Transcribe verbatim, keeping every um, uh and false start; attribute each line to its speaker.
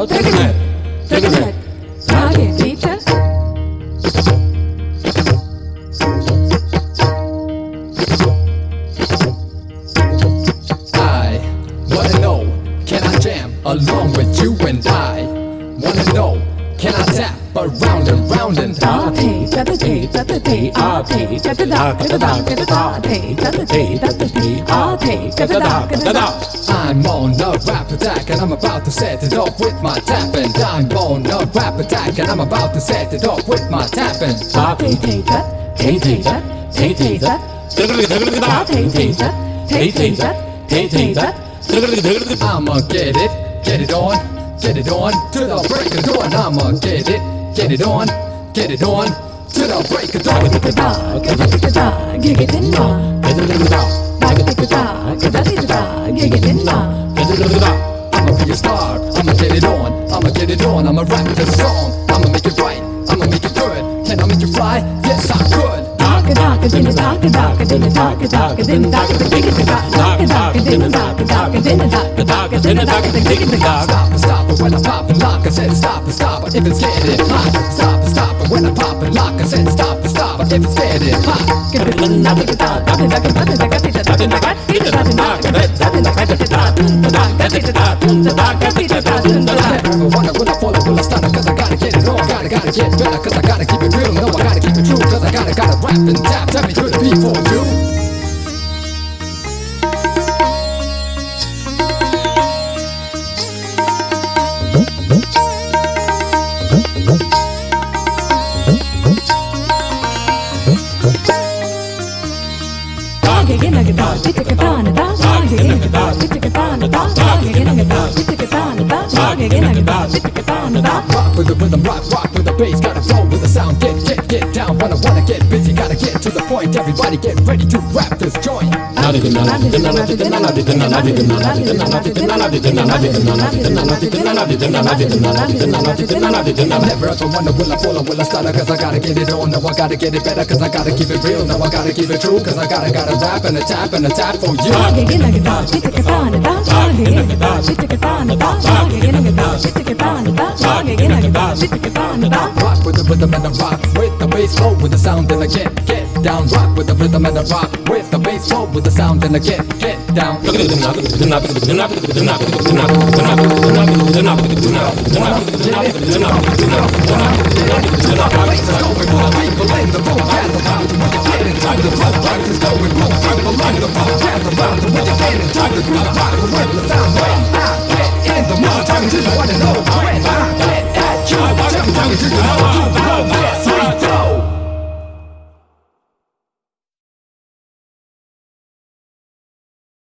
Speaker 1: Oh, take a nap, take a nap.
Speaker 2: Target teacher.
Speaker 3: I wanna know, can I jam along with you and I? Wanna know, can I tap around and round and
Speaker 2: Party, party, party, party, party,
Speaker 3: I'm on a rap attack and I'm about to set it off with my tapping. I'm on a rap attack and I'm about to set it off with my tapping.
Speaker 2: party, teacher, teacher, teacher, party, teacher, teacher, teacher.
Speaker 3: I'ma get it, get it on, get it on to the break of dawn. I'ma get it, get it on, get it on to the break of dawn.
Speaker 2: Get it on, get it in on. Get it on, get it in on.
Speaker 3: I'ma be a star, I'ma get it on, I'ma get it on, I'ma rap this song, I'ma make it right, I'ma make it good. Can I make it fly? Yes, I could.
Speaker 2: Dark, dark, din dark, dark, din dark, dark, din dark, dig it dark, dark, dark, din dark, dark, din dark, dark, din dark, dig it dark.
Speaker 3: Stop and stop it when I pop and lock. I said stop and stop it if it's getting hot. Stop and stop it when I pop and lock. I said stop and stop it if it's getting hot.
Speaker 2: Get it in, knock it down, knock it, knock it, knock it, knock it, knock it, knock it, get it out, knock it, knock it, knock it, knock it, knock it, knock it, knock it, knock it.
Speaker 3: Never wanna will I follow, will I start it? Cause I gotta get it on, gotta, gotta get better. Cause I gotta keep it real, no, I gotta keep it true. Cause I gotta, gotta rap and tap. Tell me, could it be for you? Rock with the rhythm, rock, rock with the bass. Gotta flow with the sound, get, get, get down. Wanna, wanna get busy, gotta get to the point. Everybody get ready to rap this joint. Never ever wonder will I fall or will I stutter? Cause I gotta get it on, no I gotta get it better. Cause I gotta keep it real, no I gotta keep it true. Cause I gotta, gotta rap and a tap and a tap for you. Rock with the rhythm and the rock with the bass flow with the sound and the get, get down. Rock with the rhythm and the rock with the bass flow with the sound and the get, get down. In the morning, time to the one and know when I get at you. Tell me, tell me, do you know?